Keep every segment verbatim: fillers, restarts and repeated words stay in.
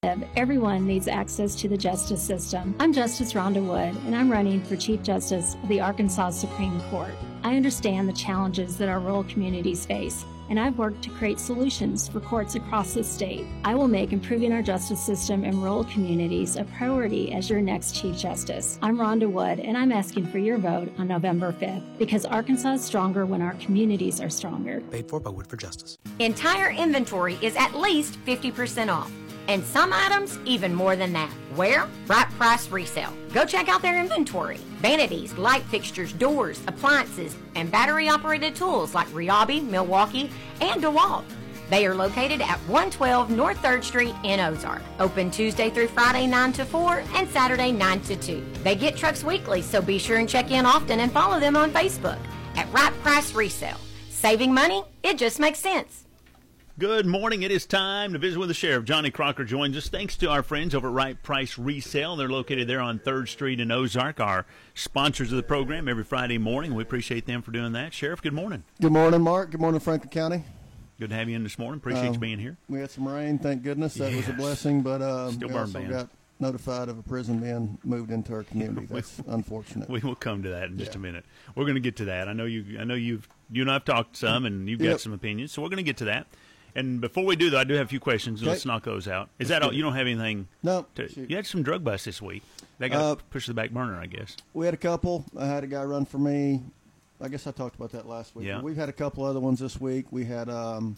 Everyone needs access to the justice system. I'm Justice Rhonda Wood, and I'm running for Chief Justice of the Arkansas Supreme Court. I understand the challenges that our rural communities face, and I've worked to create solutions for courts across the state. I will make improving our justice system in rural communities a priority as your next Chief Justice. I'm Rhonda Wood, and I'm asking for your vote on November fifth, because Arkansas is stronger when our communities are stronger. Paid for by Wood for Justice. Entire inventory is at least fifty percent off. And some items even more than that. Where? Right Price Resale. Go check out their inventory. Vanities, light fixtures, doors, appliances, and battery-operated tools like Ryobi, Milwaukee, and DeWalt. They are located at one twelve North third Street in Ozark. Open Tuesday through Friday nine to four and Saturday nine to two. They get trucks weekly, so be sure and check in often and follow them on Facebook at Right Price Resale. Saving money? It just makes sense. Good morning. It is time to visit with the sheriff. Johnny Crocker joins us thanks to our friends over at Right Price Resale. They're located there on third Street in Ozark, our sponsors of the program every Friday morning. We appreciate them for doing that. Sheriff, good morning. Good morning, Mark. Good morning, Franklin County. Good to have you in this morning. Appreciate um, you being here. We had some rain, thank goodness. That yes. was a blessing, but um, Still we burn also band. got notified of a prison being moved into our community. That's we, unfortunate. We will come to that in just yeah. a minute. We're going to get to that. I know you. I know you've. You and I've talked some, and you've yep. got some opinions. So we're going to get to that. And before we do that, I do have a few questions. Okay. Let's knock those out. Is Let's that all? do it. You don't have anything? No. To, you had some drug busts this week. They got Uh, pushed to the back burner, I guess. We had a couple. I had a guy run for me. I guess I talked about that last week. Yeah. We've had a couple other ones this week. We had, um,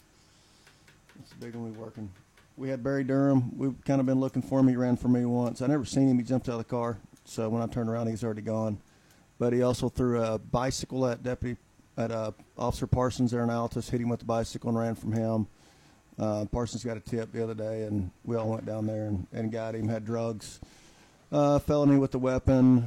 what's the big one we working? We had Barry Durham. We've kind of been looking for him. He ran for me once. I never seen him. He jumped out of the car. So when I turned around, he was already gone. But he also threw a bicycle at Deputy, at uh, Officer Parsons there in Altus, hit him with the bicycle and ran from him. Uh, Parsons got a tip the other day, and we all went down there and, and got him. Had drugs, uh, felony with the weapon,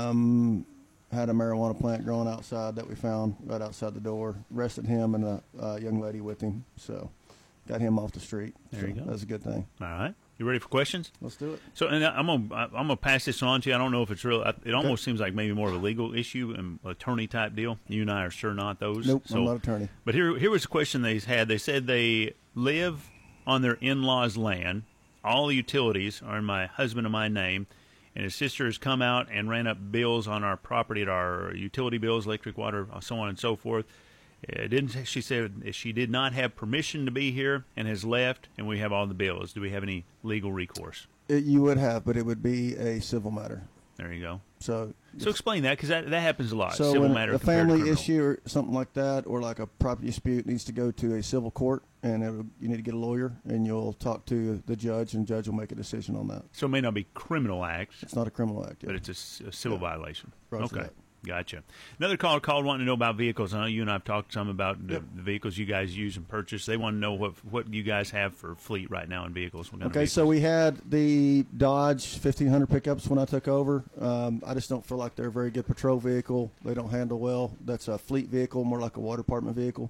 um, had a marijuana plant growing outside that we found right outside the door. Arrested him and a uh, young lady with him, so got him off the street. There so you go. That's a good thing. All right. You ready for questions? Let's do it. So, and I'm gonna I'm gonna pass this on to you. I don't know if it's real. It almost Okay. seems like maybe more of a legal issue and attorney type deal. You and I are sure not those. Nope, so, I'm not attorney. But here here was a question they had. They said they live on their in-laws' land. All the utilities are in my husband and my name, and his sister has come out and ran up bills on our property, at our utility bills, electric, water, so on and so forth. It didn't she said she did not have permission to be here and has left, and we have all the bills. Do we have any legal recourse? It, you would have, but it would be a civil matter. There you go. So, So explain that, because that, that happens a lot. so Civil when matter a compared to family criminal. issue or something like that, or like a property dispute needs to go to a civil court, and it, you need to get a lawyer, and you'll talk to the judge, and the judge will make a decision on that. So it may not be criminal acts, It's not a criminal act. but yeah. it's a s- a, civil Yeah. violation. Roger Okay. that. Gotcha. Another caller called wanting to know about vehicles. I know you and I have talked some about the, Yep. the vehicles you guys use and purchase. They want to know what what you guys have for fleet right now in vehicles. What kind of Okay, vehicles? so we had the Dodge fifteen hundred pickups when I took over. Um, I just don't feel like they're a very good patrol vehicle. They don't handle well. That's a fleet vehicle, more like a water department vehicle.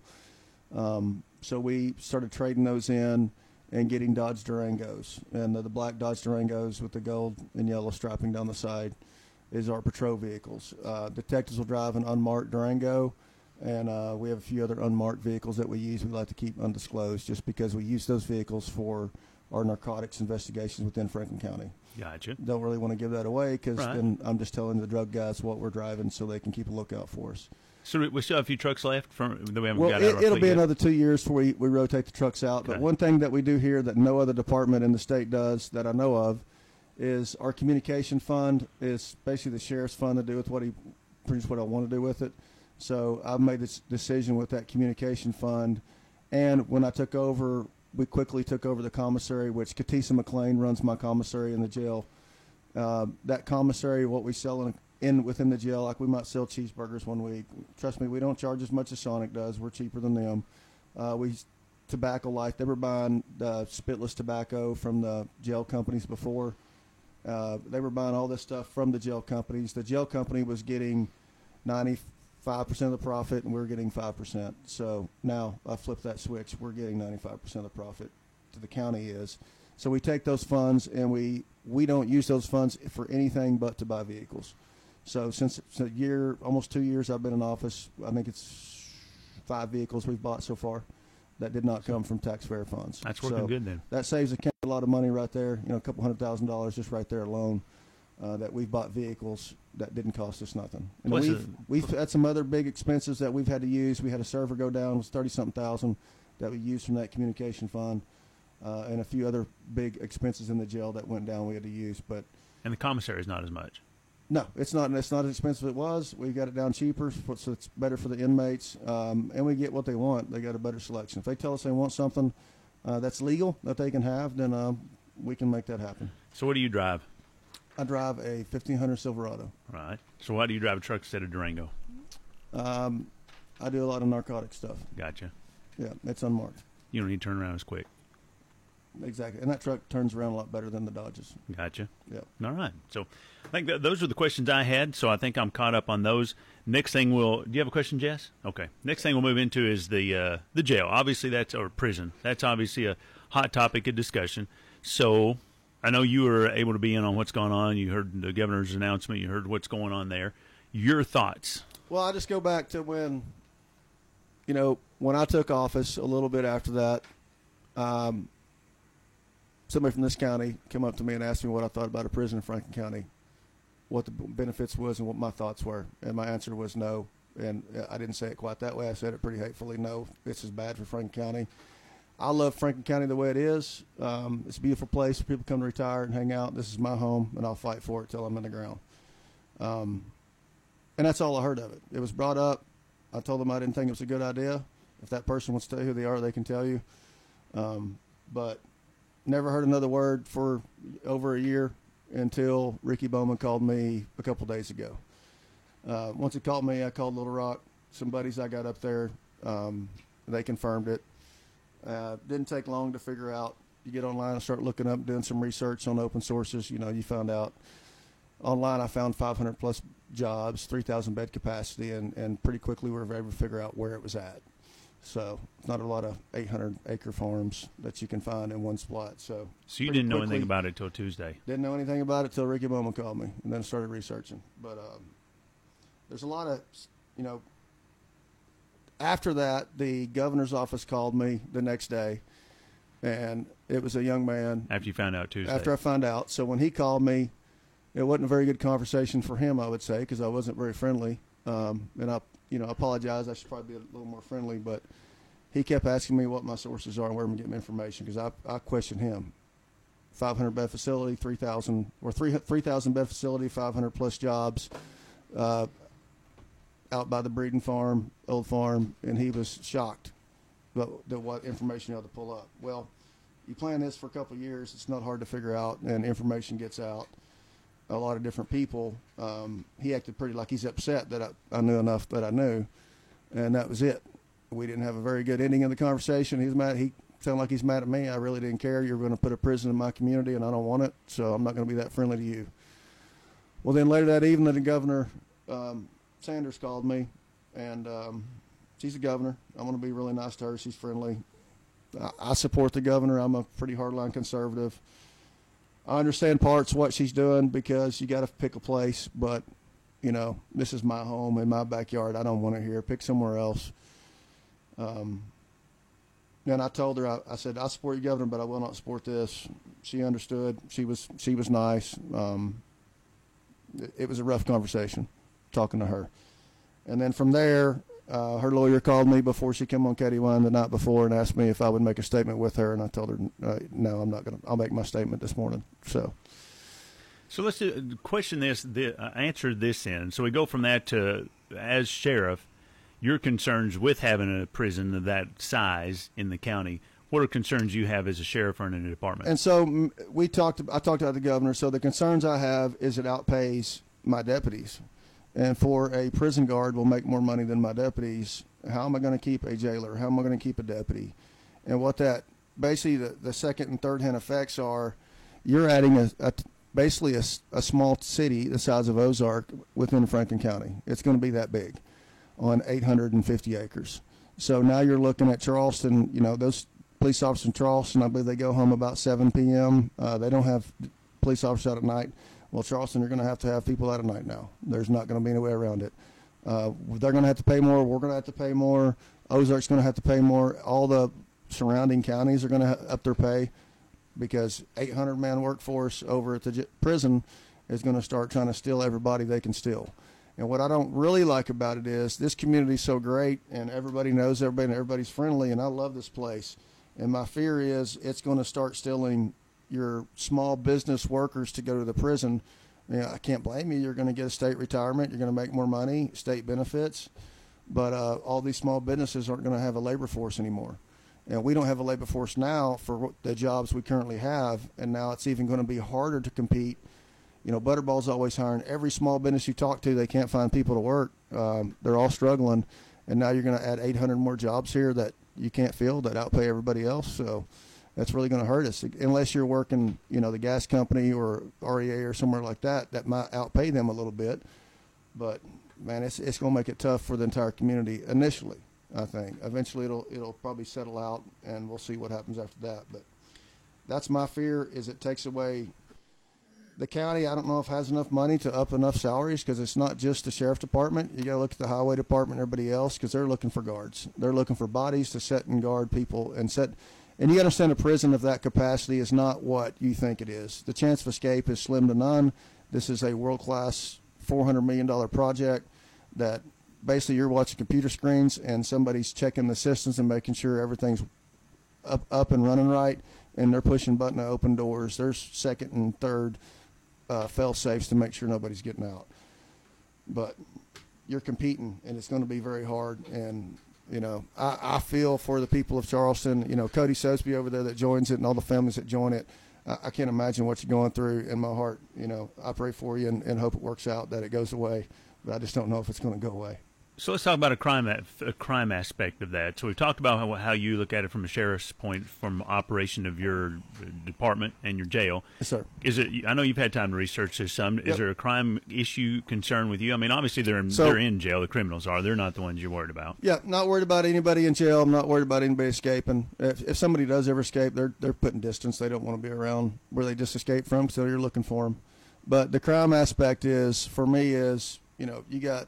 Um, so we started trading those in and getting Dodge Durangos. And the, the black Dodge Durangos with the gold and yellow striping down the side is our patrol vehicles. Uh, detectives will drive an unmarked Durango, and uh, we have a few other unmarked vehicles that we use. We like to keep undisclosed just because we use those vehicles for our narcotics investigations within Franklin County. Gotcha. Don't really want to give that away because Right. then I'm just telling the drug guys what we're driving so they can keep a lookout for us. So we still have a few trucks left from that we haven't Well, got it, out of our it'll fleet be yet. another two years before we, we rotate the trucks out. Okay. But one thing that we do here that no other department in the state does that I know of is our communication fund is basically the sheriff's fund to do with what he, pretty much what I want to do with it. So I've made this decision with that communication fund. And when I took over, we quickly took over the commissary, which Katisa McLean runs my commissary in the jail. Uh, that commissary, what we sell in, in within the jail, like we might sell cheeseburgers one week. Trust me, we don't charge as much as Sonic does. We're cheaper than them. Uh, we tobacco light. They were buying the spitless tobacco from the jail companies before. Uh, they were buying all this stuff from the jail companies. The jail company was getting ninety-five percent of the profit, and we we're getting five percent. So now I flipped that switch. We're getting ninety-five percent of the profit to the county is. So we take those funds, and we, we don't use those funds for anything but to buy vehicles. So since it's a year, almost two years I've been in office, I think it's five vehicles we've bought so far that did not come from taxpayer funds. That's working so good then. That saves the county a lot of money right there, you know, a couple hundred thousand dollars just right there alone, uh, that we've bought vehicles that didn't cost us nothing. And Plus we've, a- we've had some other big expenses that we've had to use. We had a server go down, it was thirty-something thousand that we used from that communication fund, uh, and a few other big expenses in the jail that went down we had to use. But And the commissary is not as much. no, it's not. It's not as expensive as it was. We got it down cheaper, so it's better for the inmates, um, and we get what they want. They got a better selection. If they tell us they want something uh, that's legal that they can have, then uh, we can make that happen. So what do you drive? I drive a fifteen hundred Silverado. Right. So why do you drive a truck instead of Durango? Um, I do a lot of narcotic stuff. Gotcha. Yeah, it's unmarked. You don't need to turn around as quick. Exactly, and that truck turns around a lot better than the Dodges. Gotcha. Yeah. All right. So I think that those are the questions I had, so I think I'm caught up on those. Next thing we'll – do you have a question, Jess? Okay. Next thing we'll move into is the uh, the jail. Obviously that's – or prison. That's obviously a hot topic of discussion. So I know you were able to be in on what's going on. You heard the governor's announcement. You heard what's going on there. Your thoughts? Well, I just go back to when, you know, when I took office a little bit after that, um, somebody from this county came up to me and asked me what I thought about a prison in Franklin County, what the benefits was and what my thoughts were. And my answer was no. And I didn't say it quite that way. I said it pretty hatefully. No, this is bad for Franklin County. I love Franklin County the way it is. Um, it's a beautiful place for people to come to retire and hang out. This is my home, and I'll fight for it till I'm in the ground. Um, and that's all I heard of it. It was brought up. I told them I didn't think it was a good idea. If that person wants to tell you who they are, they can tell you. Um, but never heard another word for over a year until Ricky Bowman called me a couple days ago. Uh, once he called me, I called Little Rock. Some buddies I got up there, um, they confirmed it. Uh, didn't take long to figure out. You get online and start looking up, doing some research on open sources. You know, you found out online. I found five hundred plus jobs, three thousand bed capacity, and, and pretty quickly we were able to figure out where it was at. So it's not a lot of eight hundred acre farms that you can find in one spot. So, So you pretty didn't know quickly- anything about it till Tuesday. Didn't know anything about it till Ricky Bowman called me, and then started researching. But um, there's a lot of, you know, after that, the governor's office called me the next day, and it was a young man. After you found out Tuesday. After I found out. So when he called me, it wasn't a very good conversation for him, I would say, because I wasn't very friendly. Um, and I, you know, I apologize. I should probably be a little more friendly. But he kept asking me what my sources are and where I'm getting information, because I, I questioned him. five hundred bed facility, three thousand or three three thousand bed facility, five hundred plus jobs, uh, out by the breeding farm, old farm, and he was shocked about the, what information you had to pull up. Well, you plan this for a couple of years, it's not hard to figure out, and information gets out. A lot of different people. Um, he acted pretty like he's upset that I, I knew enough that I knew, and that was it. We didn't have a very good ending of the conversation. He's mad. He sounded like he's mad at me. I really didn't care. You're going to put a prison in my community, and I don't want it, so I'm not going to be that friendly to you. Well, then later that evening, the governor, um, Sanders, called me, and um, she's the governor. I'm going to be really nice to her. She's friendly. I, I support the governor. I'm a pretty hardline conservative. I understand parts of what she's doing because you got to pick a place, but, you know, this is my home in my backyard. I don't want it here. Pick somewhere else. Um, and I told her, I, I said, I support your governor, but I will not support this. She understood. She was she was nice. Um, it, it was a rough conversation talking to her. And then from there, uh, her lawyer called me before she came on K D one the night before and asked me if I would make a statement with her. And I told her, uh, no, I'm not going to. I'll make my statement this morning. So. So let's do, question this, the, uh, answer this in. So we go from that to, as sheriff, your concerns with having a prison of that size in the county. What are concerns you have as a sheriff or in a department? And so mm, we talked. I talked to the governor. So the concerns I have is it outpays my deputies, and for a prison guard will make more money than my deputies. How am I going to keep a jailer? How am I going to keep a deputy? And what that basically the, the second and third hand effects are, you're adding a, a basically a, a small city the size of Ozark within Franklin County. It's going to be that big on eight hundred fifty acres. So now you're looking at Charleston. You know, those police officers in Charleston, I believe they go home about seven p.m. Uh, they don't have police officers out at night. Well, Charleston, you're going to have to have people out at night now. There's not going to be any way around it. Uh, they're going to have to pay more. We're going to have to pay more. Ozark's going to have to pay more. All the surrounding counties are going to up their pay because eight hundred man workforce over at the j- prison is going to start trying to steal everybody they can steal. And what I don't really like about it is this community is so great and everybody knows everybody and everybody's friendly, and I love this place. And my fear is it's going to start stealing your small business workers to go to the prison. You know, I can't blame you. You're going to get a state retirement. You're going to make more money, state benefits. But uh, all these small businesses aren't going to have a labor force anymore. And we don't have a labor force now for the jobs we currently have. And now it's even going to be harder to compete. You know, Butterball's always hiring. Every small business you talk to, they can't find people to work. Um, they're all struggling. And now you're going to add eight hundred more jobs here that you can't fill that outpay everybody else. So that's really going to hurt us. Unless you're working, you know, the gas company or R E A or somewhere like that, that might outpay them a little bit. But, man, it's it's going to make it tough for the entire community initially, I think. Eventually it'll it'll probably settle out, and we'll see what happens after that. But that's my fear, is it takes away – the county, I don't know if has enough money to up enough salaries, because it's not just the sheriff department. You got to look at the highway department and everybody else, because they're looking for guards. They're looking for bodies to set and guard people and set. And you got to understand a prison of that capacity is not what you think it is. The chance of escape is slim to none. This is a world-class four hundred million dollars project that basically you're watching computer screens and somebody's checking the systems and making sure everything's up, up and running right, and they're pushing button to open doors. There's second and third Uh, fail safes to make sure nobody's getting out. But you're competing, and it's going to be very hard. And, you know, I, I feel for the people of Charleston, you know, Cody Sosby over there that joins it and all the families that join it. I, I can't imagine what you're going through in my heart. You know, I pray for you and, and hope it works out, that it goes away. But I just don't know if it's going to go away. So let's talk about a crime a crime aspect of that. So we've talked about how, how you look at it from a sheriff's point, from operation of your department and your jail. Yes, sir. Is it? I know you've had time to research this some. Is Yep. there a crime issue concern with you? I mean, obviously they're in, So- they're in jail. The criminals are. They're not the ones you're worried about. Yeah, not worried about anybody in jail. I'm not worried about anybody escaping. If, if somebody does ever escape, they're they're putting distance. They don't want to be around where they just escaped from, so you're looking for them. But the crime aspect is, for me, is, you know, you got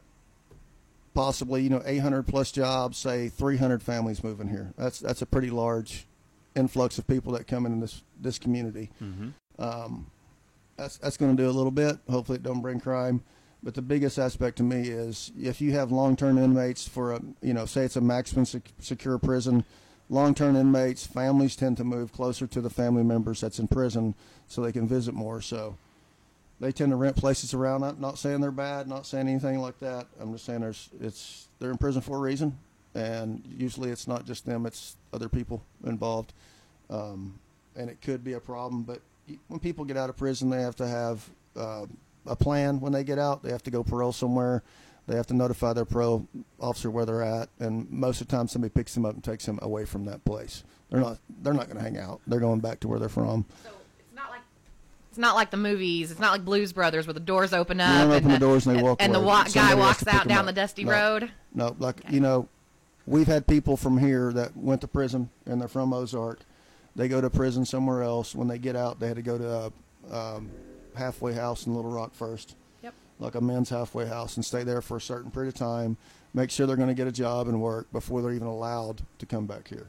possibly, you know, eight hundred plus jobs, say three hundred families moving here. That's that's a pretty large influx of people that come into this this community. Mm-hmm. Um, that's that's going to do a little bit. Hopefully, it don't bring crime. But the biggest aspect to me is if you have long-term inmates for a, you know, say it's a maximum sec- secure prison, long-term inmates, families tend to move closer to the family members that's in prison so they can visit more. So they tend to rent places around. I'm not saying they're bad, not saying anything like that. I'm just saying there's it's they're in prison for a reason, and usually it's not just them; it's other people involved, um, and it could be a problem. But when people get out of prison, they have to have uh, a plan. When they get out, they have to go parole somewhere. They have to notify their parole officer where they're at, and most of the time, somebody picks them up and takes them away from that place. They're not they're not going to hang out. They're going back to where they're from. So it's not like it's not like the movies. It's not like Blues Brothers where the doors open up. You don't and open the doors and they walk and away. the wa- Somebody guy has walks to pick out them down up. the dusty No. road. No, like, Okay. you know, we've had people from here that went to prison and they're from Ozark. They go to prison somewhere else. When they get out, they had to go to a um, halfway house in Little Rock first, Yep. like a men's halfway house, and stay there for a certain period of time, make sure they're going to get a job and work before they're even allowed to come back here.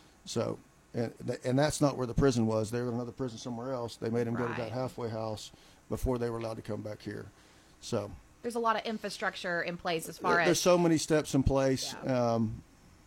So, and, th- and that's not where the prison was. They were in another prison somewhere else. They made them go to that Right. halfway house before they were allowed to come back here. So There's a lot of infrastructure in place as far there- as there's so many steps in place. Yeah. Um,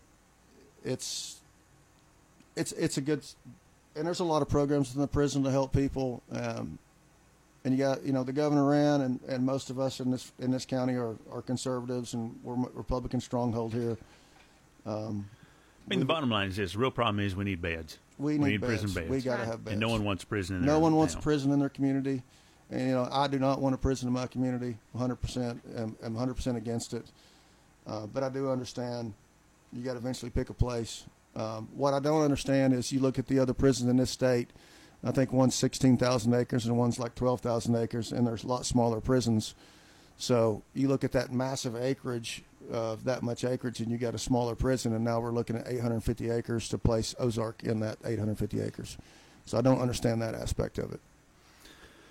it's it's it's a good, and there's a lot of programs in the prison to help people. Um, and you got, you know, the governor ran, and, and most of us in this in this county are, are conservatives, and we're a Republican stronghold here. Um, I mean, the bottom line is this: the real problem is we need beds. we need, prison beds. beds. We got to have beds. And no one wants prison in No their one wants town. prison in their community. And, you know, I do not want a prison in my community, one hundred percent. I'm, I'm one hundred percent against it. Uh, but I do understand you got to eventually pick a place. Um, what I don't understand is you look at the other prisons in this state. I think one's sixteen thousand acres and one's like twelve thousand acres, and there's a lot smaller prisons. So you look at that massive acreage of that much acreage, and you got a smaller prison, and now we're looking at eight hundred fifty acres to place Ozark in that eight hundred fifty acres. So I don't understand that aspect of it.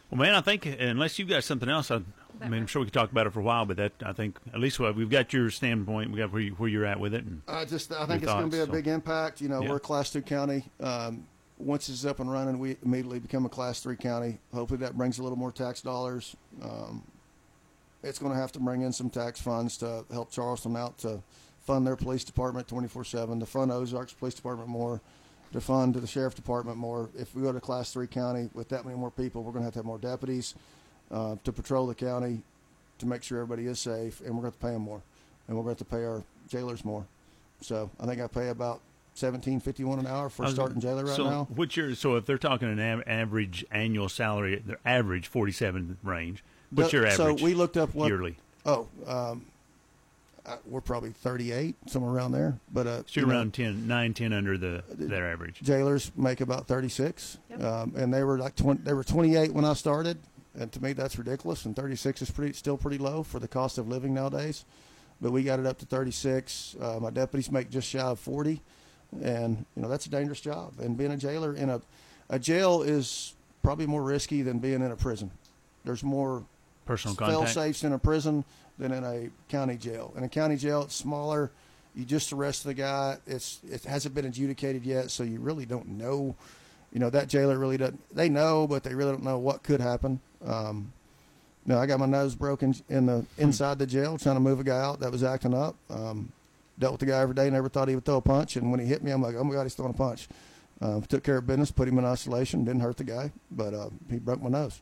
Well, man, I think unless you've got something else, I, I mean, I'm sure we could talk about it for a while, but that I think at least we've got your standpoint, we got where, you, where you're at with it. And I just I think it's going to be a so. big impact. You know, Yeah. we're a Class Two county. Um, once it's up and running, we immediately become a Class Three county. Hopefully, that brings a little more tax dollars. Um, it's going to have to bring in some tax funds to help Charleston out to fund their police department twenty-four seven, to fund Ozarks Police Department more, to fund the sheriff department more. If we go to Class Three county with that many more people, we're going to have to have more deputies uh, to patrol the county to make sure everybody is safe, and we're going to have to pay them more, and we're going to have to pay our jailers more. So I think I pay about seventeen fifty one an hour for a starting jailer right so now. What's your, so if they're talking an av- average annual salary, their average forty-seven range, what's your So average we looked up what yearly? Oh, um, uh, we're probably thirty-eight, somewhere around there. But uh, So you're you know, around ten, nine, ten under the their average. jailers make about thirty-six, Yep. um, and they were like twenty, they were twenty-eight when I started, and to me that's ridiculous. And thirty-six is pretty still pretty low for the cost of living nowadays. But we got it up to thirty-six. Uh, my deputies make just shy of forty, and you know that's a dangerous job. And being a jailer in a a jail is probably more risky than being in a prison. There's more Personal fail contact. safes in a prison than in a county jail. In a county jail, it's smaller. You just arrest the guy. It's it hasn't been adjudicated yet, so you really don't know. You know that jailer really doesn't. They know, but they really don't know what could happen. Um, no, I got my nose broken in the inside the jail trying to move a guy out that was acting up. Um, dealt with the guy every day. Never thought he would throw a punch, and when he hit me, I'm like, oh my God, he's throwing a punch. Uh, took care of business, put him in isolation. Didn't hurt the guy, but uh, he broke my nose.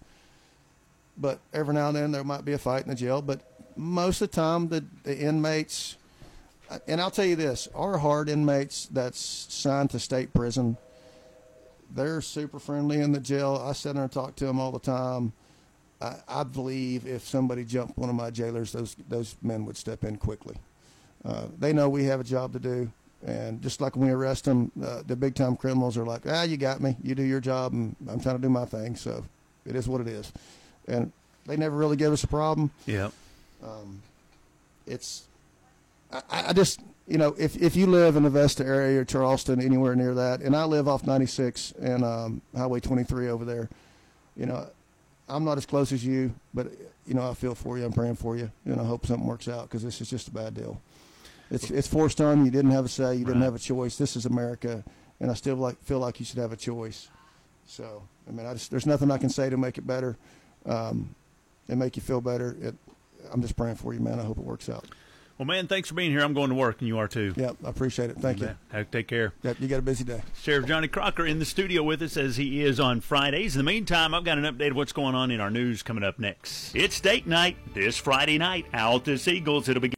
But every now and then there might be a fight in the jail. But most of the time, the, the inmates, and I'll tell you this, our hard inmates that's signed to state prison, they're super friendly in the jail. I sit there and talk to them all the time. I, I believe if somebody jumped one of my jailers, those those men would step in quickly. Uh, they know we have a job to do. And just like when we arrest them, uh, the big-time criminals are like, ah, you got me. You do your job, and I'm trying to do my thing. So it is what it is. And they never really give us a problem. Yeah. Um, it's, I, I just, you know, if if you live in the Vesta area or Charleston, anywhere near that, and I live off ninety-six and um, Highway twenty-three over there, you know, I'm not as close as you, but, you know, I feel for you. I'm praying for you. And I hope something works out because this is just a bad deal. It's it's forced on you. You didn't have a say. You didn't Right. have a choice. This is America, and I still like feel like you should have a choice. So, I mean, I just there's nothing I can say to make it better, um, and make you feel better. It, I'm just praying for you, man. I hope it works out. Well, man, thanks for being here. I'm going to work, and you are too. Yep, I appreciate it. Thank you. Have- Take care. Yep, you got a busy day. Sheriff Johnny Crocker in the studio with us as he is on Fridays. In the meantime, I've got an update of what's going on in our news coming up next. It's date night this Friday night. Altus Eagles. It'll be